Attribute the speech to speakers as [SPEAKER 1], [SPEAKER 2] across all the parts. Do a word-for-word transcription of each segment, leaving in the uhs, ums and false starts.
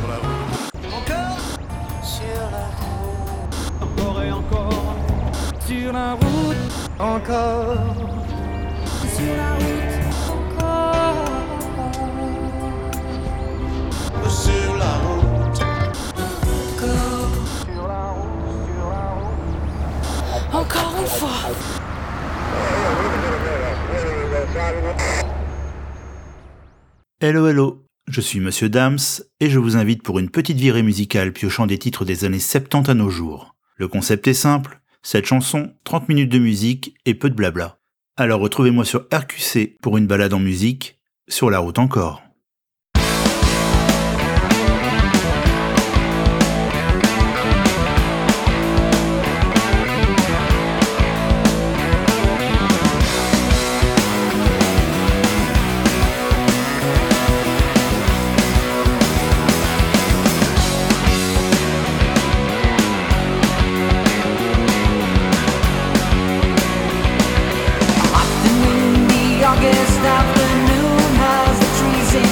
[SPEAKER 1] la route. Encore sur la route.
[SPEAKER 2] Encore et encore. Sur la route.
[SPEAKER 3] Encore.
[SPEAKER 2] Sur la route.
[SPEAKER 3] Encore.
[SPEAKER 1] Sur la route.
[SPEAKER 3] Encore.
[SPEAKER 1] Sur la route, sur la route.
[SPEAKER 3] Encore une fois.
[SPEAKER 4] Hello hello, je suis Monsieur Dams et je vous invite pour une petite virée musicale piochant des titres des années soixante-dix à nos jours. Le concept est simple, cette chanson, trente minutes de musique et peu de blabla. Alors retrouvez-moi sur R Q C pour une balade en musique, sur la route encore.
[SPEAKER 3] August afternoon has the trees in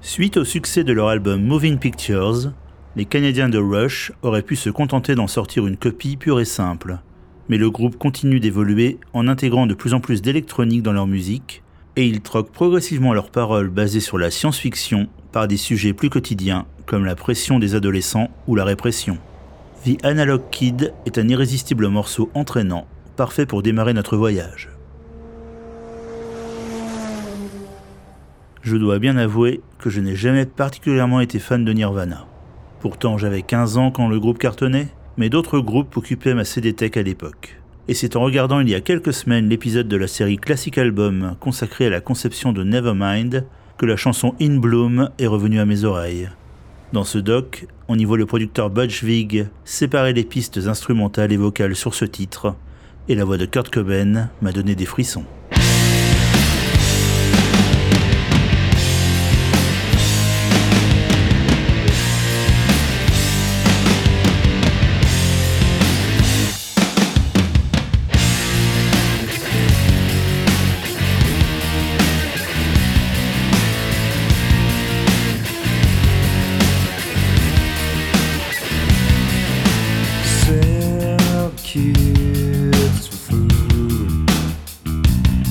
[SPEAKER 4] Suite au succès de leur album Moving Pictures, les Canadiens de Rush auraient pu se contenter d'en sortir une copie pure et simple. Mais le groupe continue d'évoluer en intégrant de plus en plus d'électronique dans leur musique, et ils troquent progressivement leurs paroles basées sur la science-fiction par des sujets plus quotidiens comme la pression des adolescents ou la répression. The Analog Kid est un irrésistible morceau entraînant, parfait pour démarrer notre voyage. Je dois bien avouer que je n'ai jamais particulièrement été fan de Nirvana. Pourtant j'avais quinze ans quand le groupe cartonnait, mais d'autres groupes occupaient ma C D Tech à l'époque. Et c'est en regardant il y a quelques semaines l'épisode de la série Classic Album consacrée à la conception de Nevermind que la chanson In Bloom est revenue à mes oreilles. Dans ce doc, on y voit le producteur Butch Vig séparer les pistes instrumentales et vocales sur ce titre, et la voix de Kurt Cobain m'a donné des frissons.
[SPEAKER 2] Sell kids for food.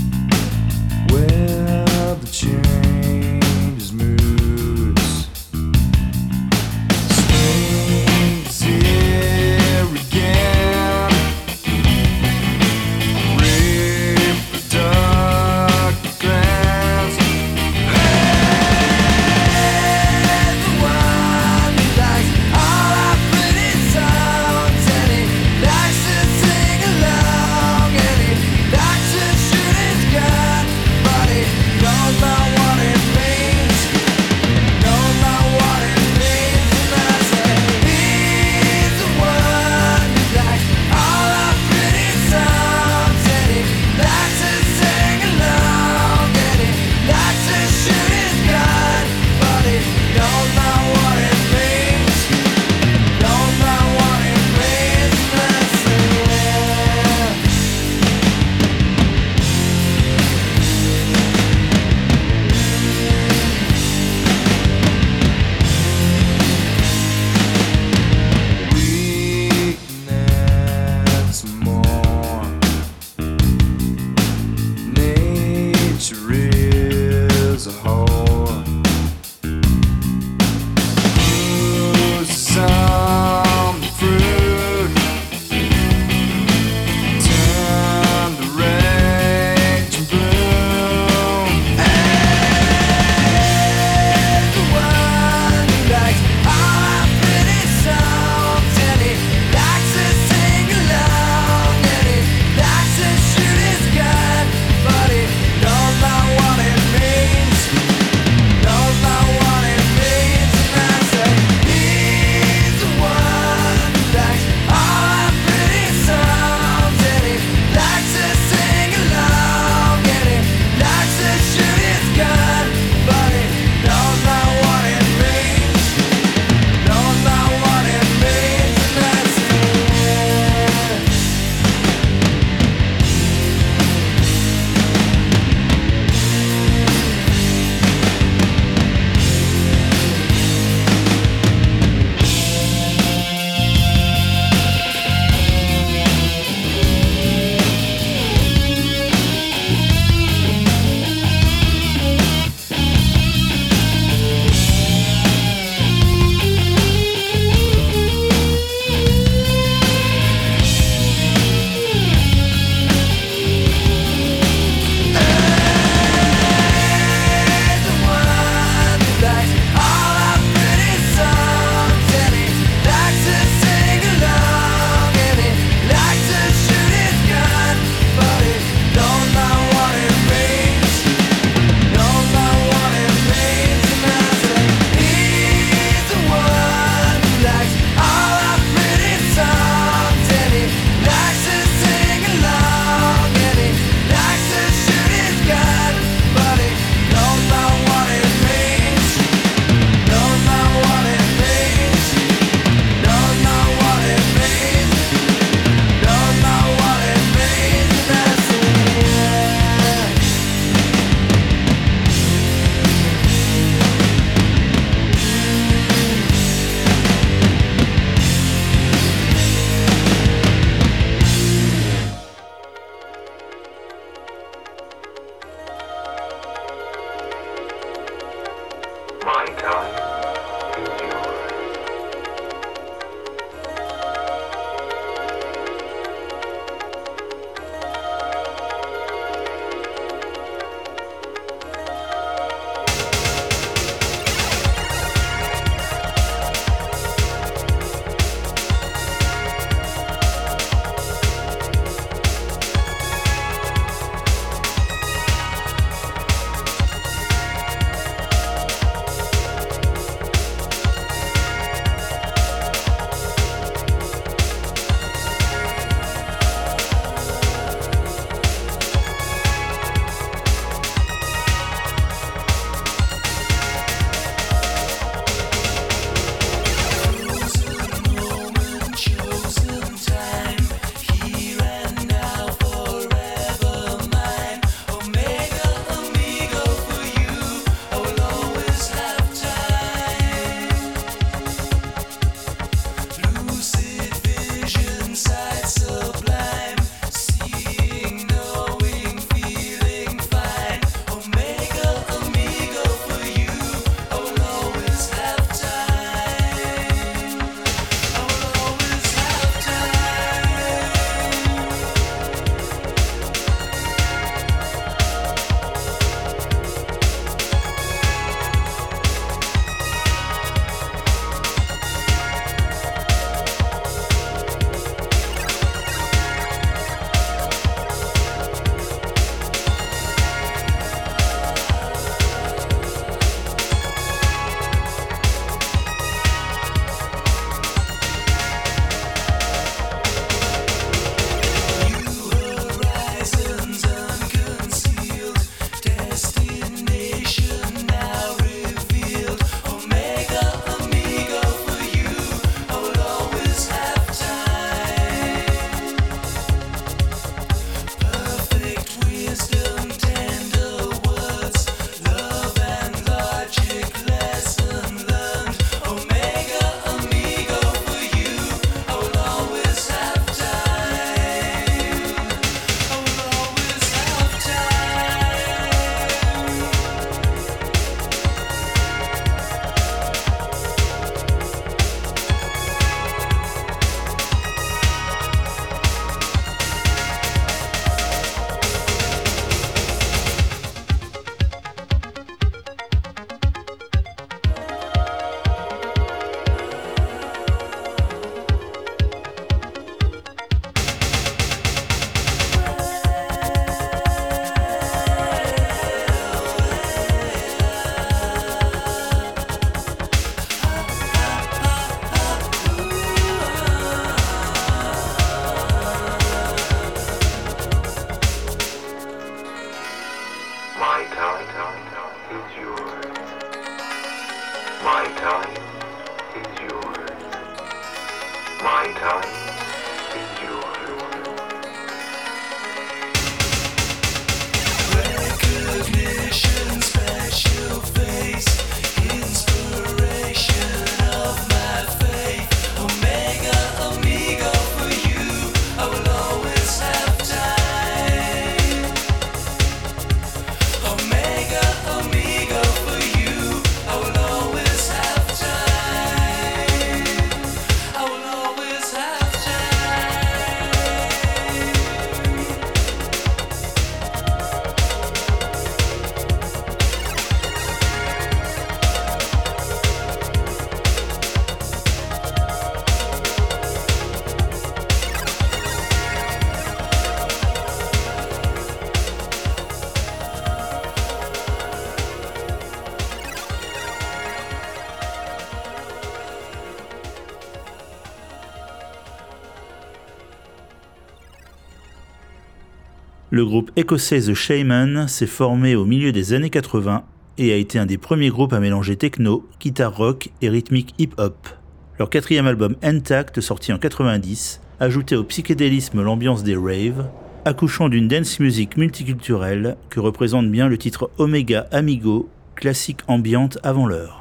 [SPEAKER 4] Le groupe écossais The Shaman s'est formé au milieu des années quatre-vingts et a été un des premiers groupes à mélanger techno, guitare rock et rythmique hip-hop. Leur quatrième album Intact, sorti en quatre-vingt-dix, ajoutait au psychédélisme l'ambiance des raves, accouchant d'une dance music multiculturelle que représente bien le titre Omega Amigo, classique ambiante avant l'heure.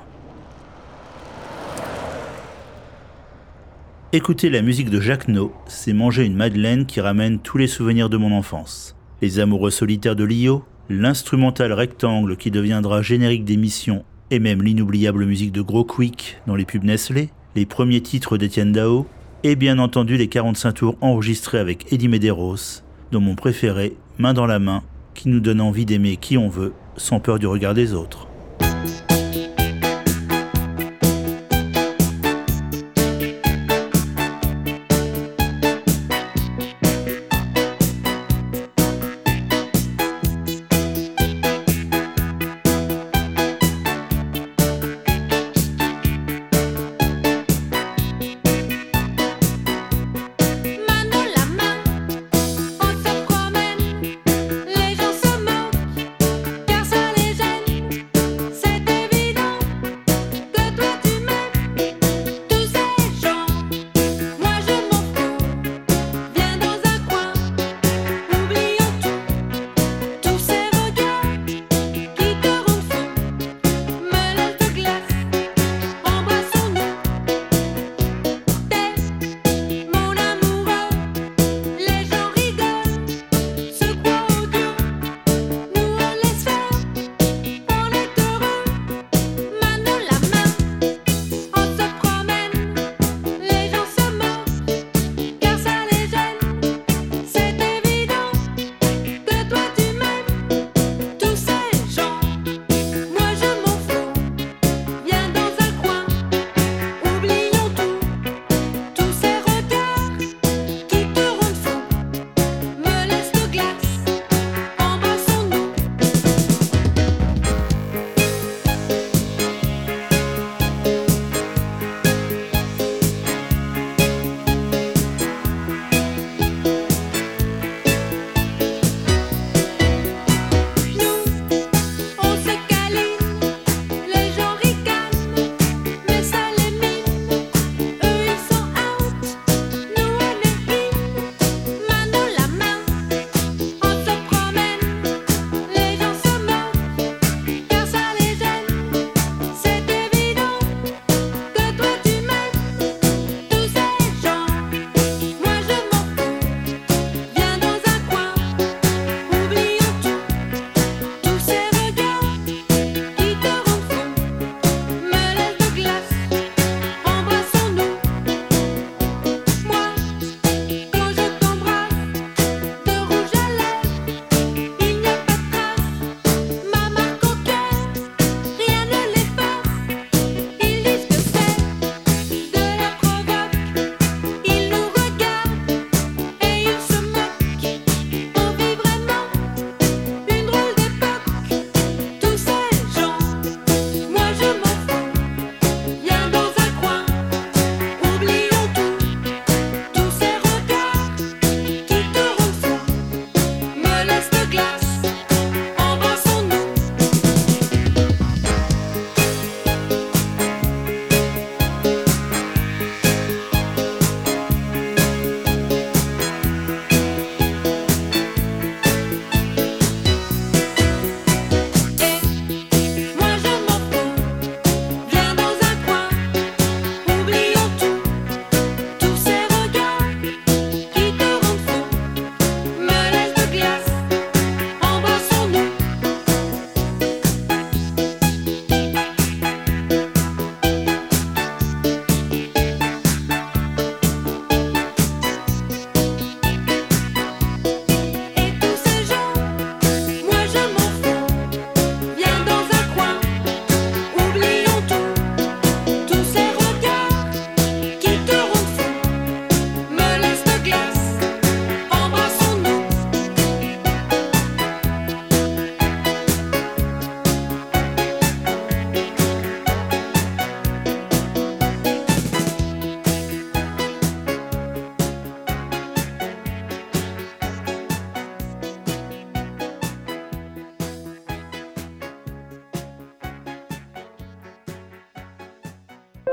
[SPEAKER 4] Écouter la musique de Jacques No, c'est manger une madeleine qui ramène tous les souvenirs de mon enfance. Les amoureux solitaires de Lio, l'instrumental rectangle qui deviendra générique d'émission et même l'inoubliable musique de Gros Quick dans les pubs Nestlé, les premiers titres d'Étienne Dao et bien entendu les quarante-cinq tours enregistrés avec Eddie Medeiros, dont mon préféré, Main dans la main, qui nous donne envie d'aimer qui on veut sans peur du regard des autres.
[SPEAKER 5] Les gens se moquent, car ça les gêne.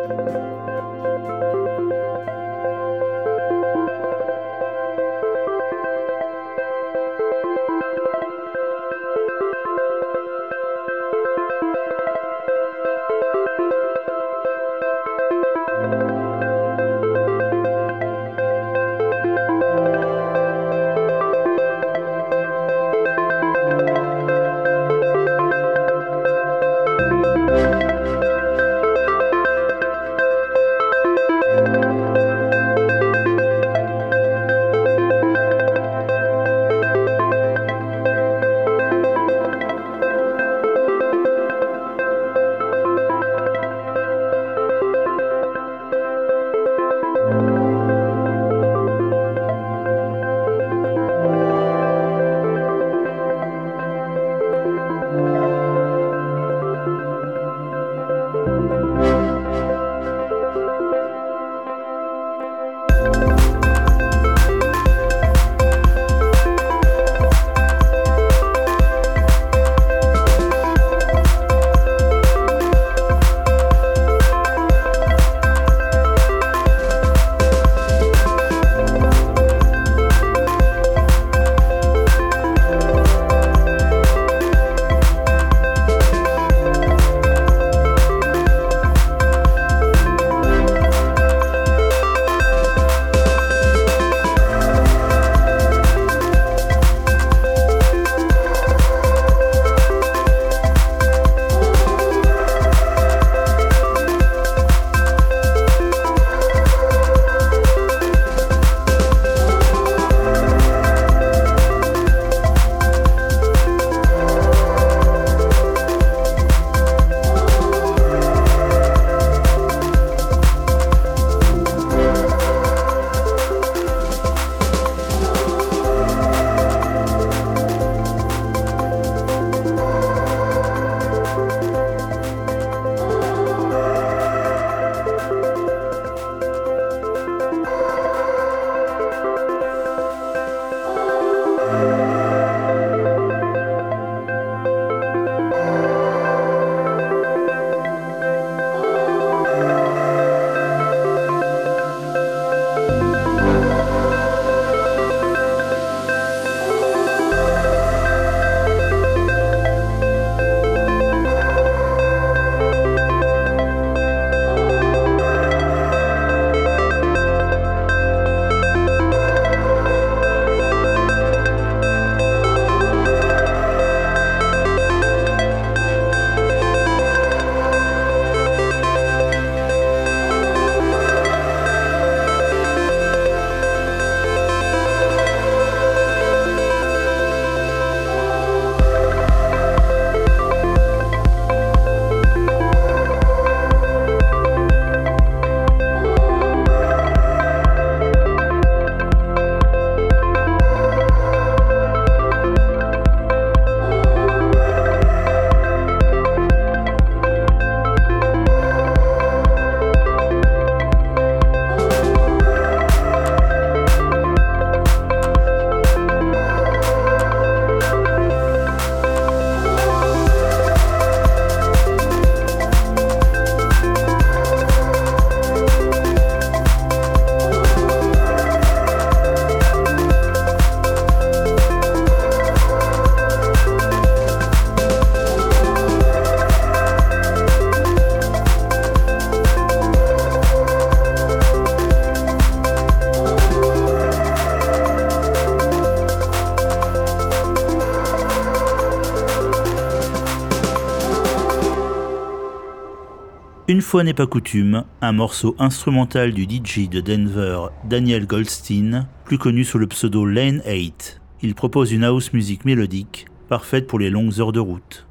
[SPEAKER 4] Une fois n'est pas coutume, un morceau instrumental du D J de Denver, Daniel Goldstein, plus connu sous le pseudo Lane eight. Il propose une house music mélodique, parfaite pour les longues heures de route.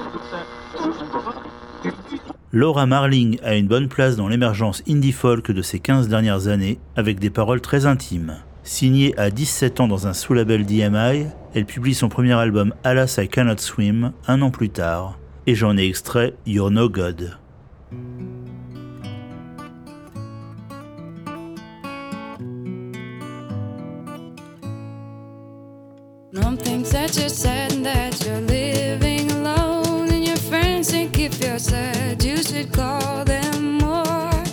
[SPEAKER 4] Laura Marling a une bonne place dans l'émergence indie folk de ces quinze dernières années, avec des paroles très intimes. Signée à dix-sept ans dans un sous-label D M I, elle publie son premier album Alas I Cannot Swim un an plus tard, et j'en ai extrait You're No God.
[SPEAKER 5] Mom thinks that you're sad and that you're living alone, and your friends think if you're sad you should call them more.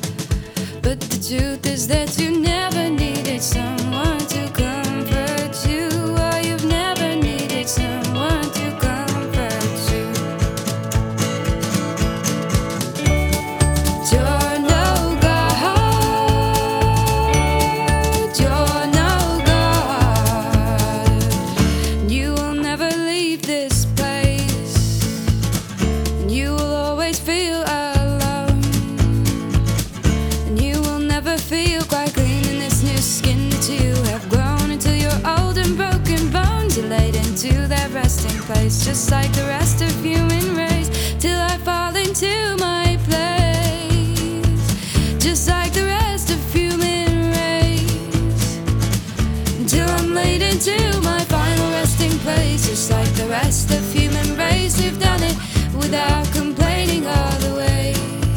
[SPEAKER 5] place, just like the rest of human race, till I fall into my place, just like the rest of human race, till I'm laid into my final resting place, just like the rest of human race. We've done it without complaining all the way.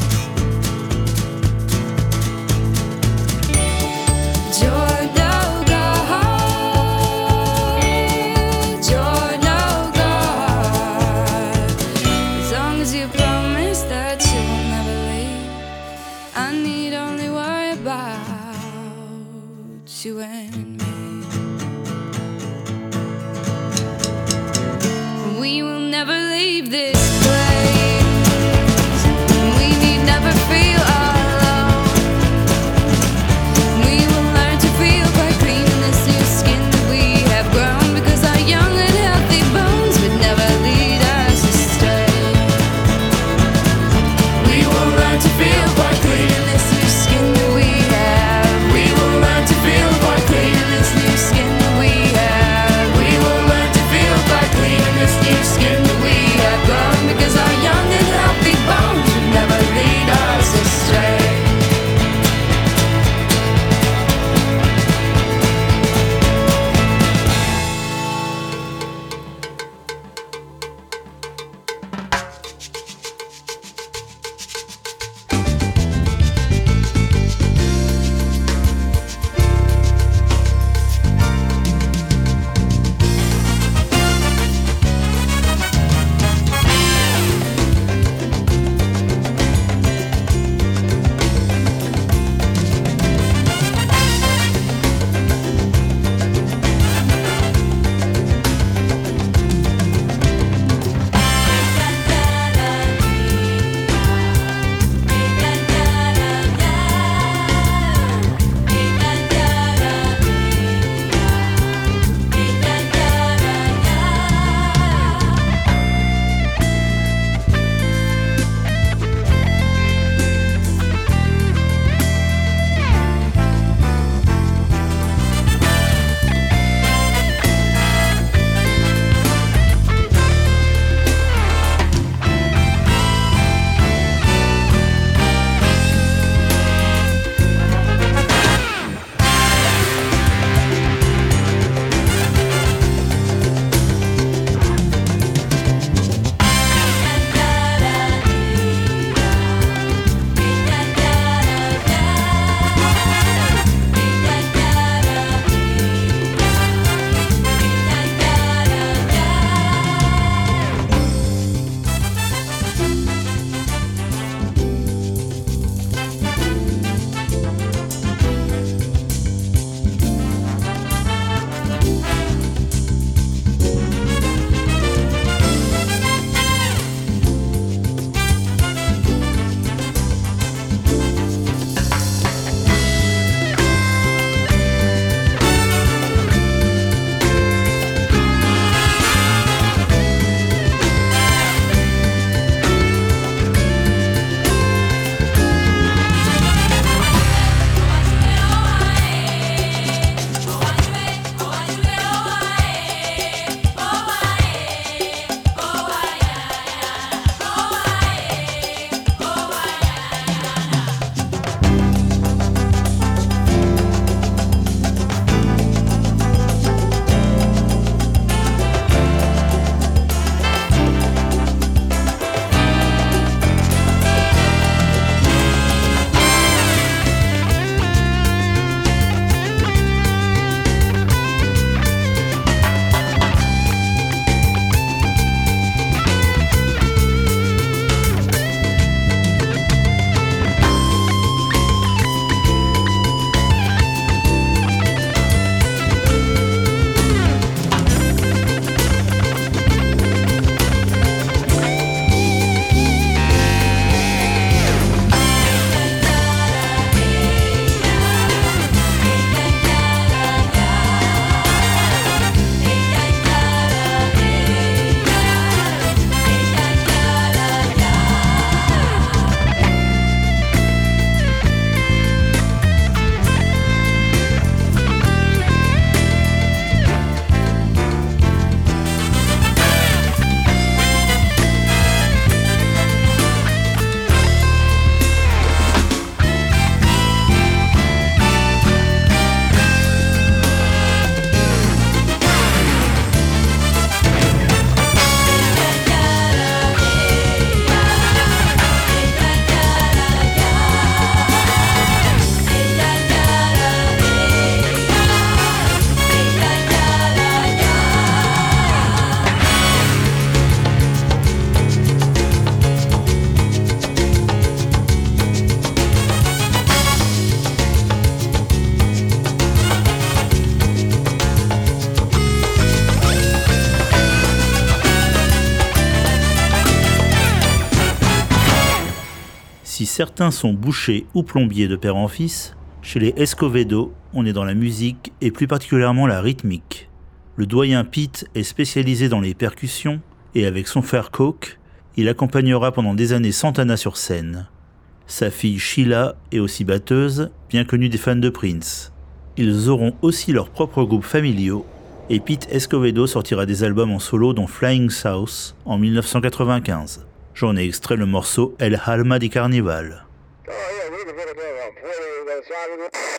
[SPEAKER 5] You're no God, you're no God, as long as you promise that you will never leave. I need only worry about you and me. We will never leave this place. We need never feel alone. We will learn to feel quite clean in this new skin that we have grown, because our young and healthy bones would never lead us astray. We will learn to feel quite clean in this new skin that we have. We will learn to feel quite clean in this
[SPEAKER 4] Si certains sont bouchers ou plombiers de père en fils, chez les Escovedo, on est dans la musique et plus particulièrement la rythmique. Le doyen Pete est spécialisé dans les percussions et avec son frère Coke, il accompagnera pendant des années Santana sur scène. Sa fille Sheila est aussi batteuse, bien connue des fans de Prince. Ils auront aussi leurs propres groupes familiaux et Pete Escovedo sortira des albums en solo dont Flying South en mille neuf cent quatre-vingt-quinze. J'en ai extrait le morceau El Alma di Carnival.
[SPEAKER 3] Oh, yeah, we can put it there.